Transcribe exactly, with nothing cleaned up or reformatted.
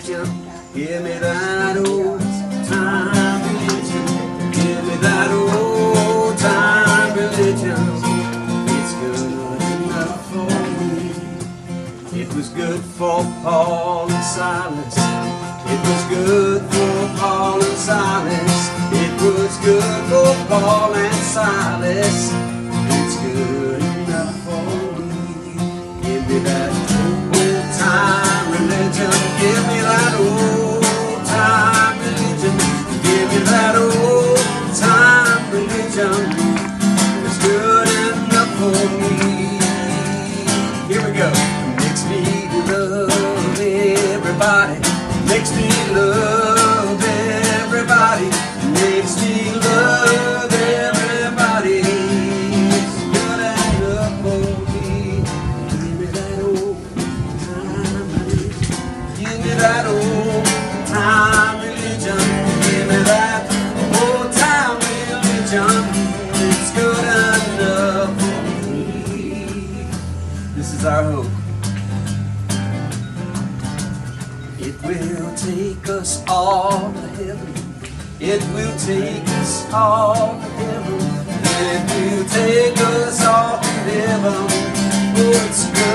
religion. Give me that old time religion. Give me that old time religion. It's good enough for me. It was good for Paul and Silas. It was good for Paul and Silas. It was good for Paul and Silas. It's good enough for me. Give me that old time religion. Give me that old time religion. Give me that old time religion. It's good enough for me. Here we go. Makes me love everybody. Makes me love everybody. Makes me love everybody. It's good enough for me. Give me that old time religion. Give me that old time religion. Give me that old time religion. It's good enough for me. This is our hope. It will take us all to heaven. It will take us all to heaven. It will take us all to heaven. Oh, it's good.